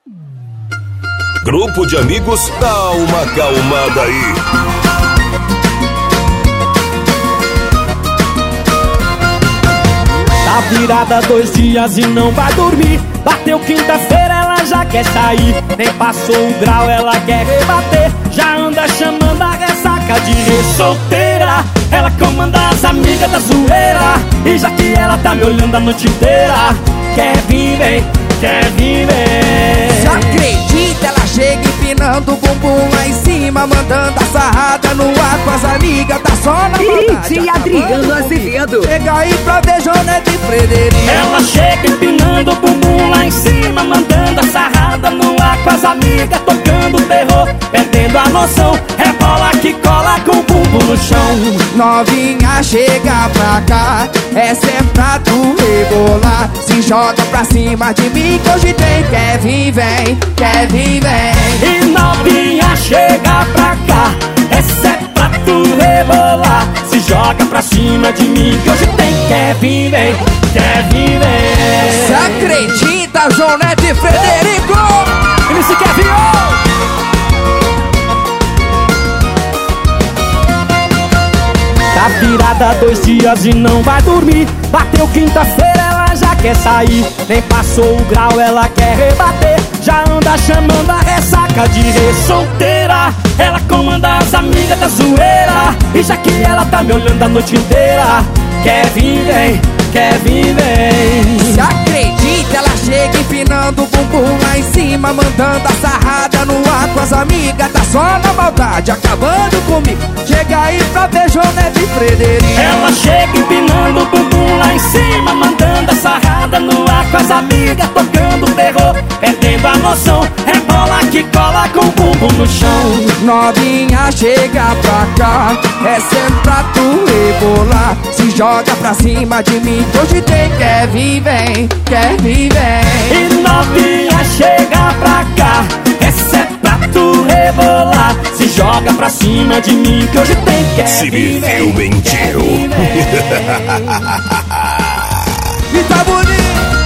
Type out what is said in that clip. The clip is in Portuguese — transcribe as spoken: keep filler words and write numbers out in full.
Grupo de amigos, dá uma acalmada aí. Tá virada dois dias e não vai dormir. Bateu quinta-feira, ela já quer sair. Nem passou o grau, ela quer rebater. Já anda chamando a ressaca de re-solteira. Ela comanda as amigas da zoeira. E já que ela tá me olhando a noite inteira, quer vir, vem, quer vir, vem. Se acredita, ela chega empinando o bumbum lá em cima, mandando a sarrada no ar com as amigas, tá só na maldade. D J Adriano Azevedo. Chega aí pra ver Jonete e Frederico. Ela chega empinando o bumbum lá em cima, mandando a sarrada no ar com as amigas, tocando terror, perdendo a noção. Rebola que cola com o bumbum no chão. Novinha, chega pra cá, essa é pra tu rebolar. Se joga pra cima de mim que hoje tem. Quer vir, vem, quer vir, vem. E novinha, chega pra cá, essa é pra tu rebolar. Se joga pra cima de mim que hoje tem. Quer vir, vem, quer vir, vem. Se acredita, Jonete e Frederico. Ele se quer vir, oh! Tá virada dois dias e não vai dormir. Bateu quinta-feira, ela já quer sair. Nem passou o grau, ela quer rebater. Já anda chamando a ressaca de re-solteira. Ela comanda as amigas da zoeira. E já que ela tá me olhando a noite inteira, quer vir, vem, quer vir, vem. Se acredita, ela chega empinando o bumbum lá em cima, mandando a sarrada no ar com as amigas, tá só na maldade, acabando comigo. Chega aí pra ver Jonete e Frederico. Ela chega empinando o bumbum lá em cima, mandando a sarrada no ar com as amigas, tocando terror, perdendo a noção. Rebola que cola com o bumbum no chão. Novinha, chega pra cá, é sempre pra tu rebolar. Se joga pra cima de mim que hoje tem. Quer vir, vem, quer vir, vem. E novinha, chega pra cá, essa é pra tu rebolar. Se joga pra cima de mim que hoje tem. Quer Se vir, me viu, vem, mentiu. E tá bonito.